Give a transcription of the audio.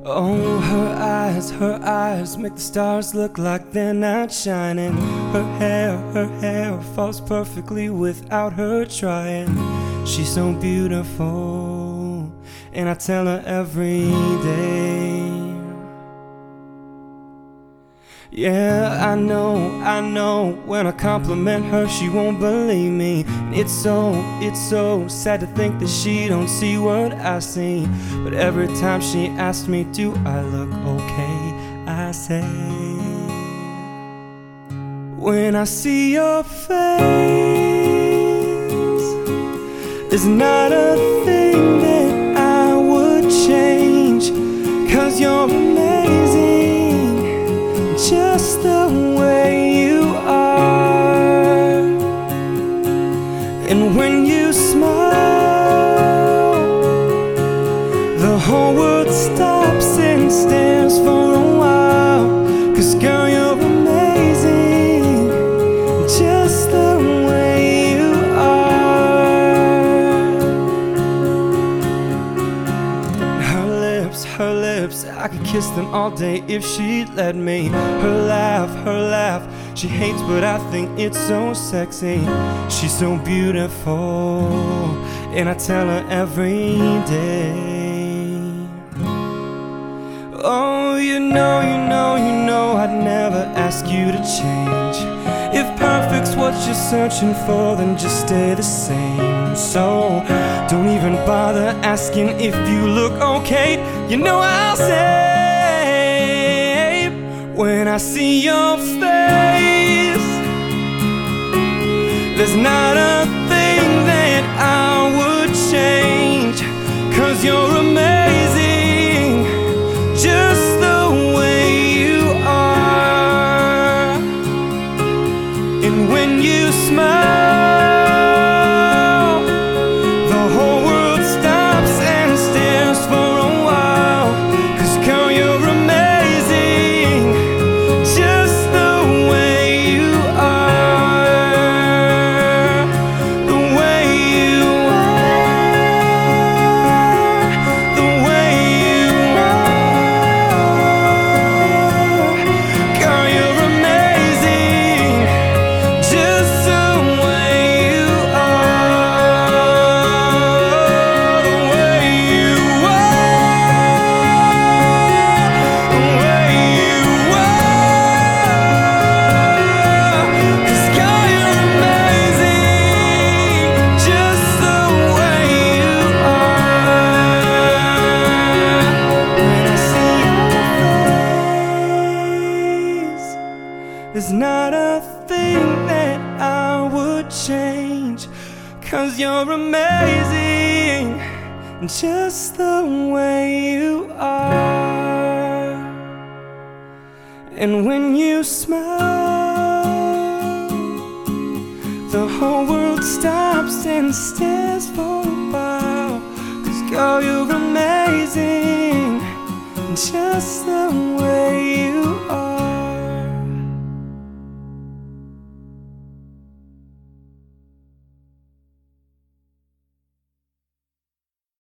Oh, her eyes make the stars look like they're not shining. Her hair falls perfectly without her trying. She's so beautiful, and I tell her every day. Yeah, I know, when I compliment her she won't believe me. And it's so sad to think that she don't see what I see. But every time she asks me, do I look okay, I say, when I see your face, there's not a thing that I would change. 'Cause you're amazing just the way you are. And when you smile, the whole world stops and stares for a while. 'Cause girl, you're amazing just the way you are. Her lips, I could kiss them all day if she'd let me. Her laugh, she hates but I think it's so sexy. She's so beautiful, and I tell her every day. Oh, you know I'd never ask you to change. If perfect's what you're searching for, then just stay the same. So don't even bother asking if you look okay. You know I'll say, when I see your face, there's not a thing that I would change. 'Cause you're amazing just the way you are. And when you smile, the whole world stops and stares for a while. 'Cause girl, you're amazing just the way you are. The way you are. The way you are. Girl, you're amazing just the way you are. The way you are. The way you are. 'Cause girl, you're amazing just the way you are. When I see your face, there's not a thing that I would change. 'Cause you're amazing just the way you are. And when you smile, the whole world stops and stares for a while. 'Cause girl, you're amazing just the way you are.